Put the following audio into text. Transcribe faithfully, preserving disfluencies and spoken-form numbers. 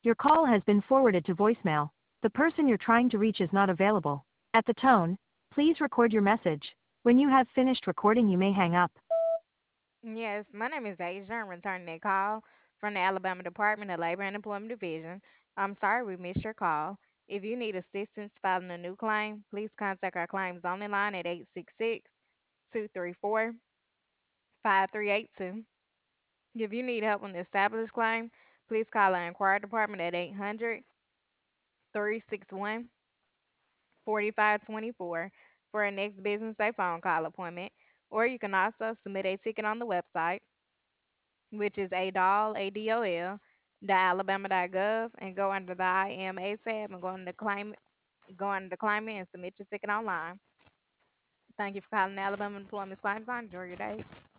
Your call has been forwarded to voicemail. The person you're trying to reach is not available. At the tone, please record your message. When you have finished recording, you may hang up. Yes, my name is Asia. I'm returning a call from the Alabama Department of Labor and Employment Division. I'm sorry we missed your call. If you need assistance filing a new claim, please contact our claims only line at eight six six, two three four, five three eight two. If you need help on the established claim, please call our inquiry department at eight hundred, three six one, four five two four for a next business day phone call appointment. Or you can also submit a ticket on the website, which is A D O L, A D O L, alabama dot gov, and go under the I M A tab and go under the claim, go under the claimant and submit your ticket online. Thank you for calling the Alabama Employment Claims Line. Enjoy your day.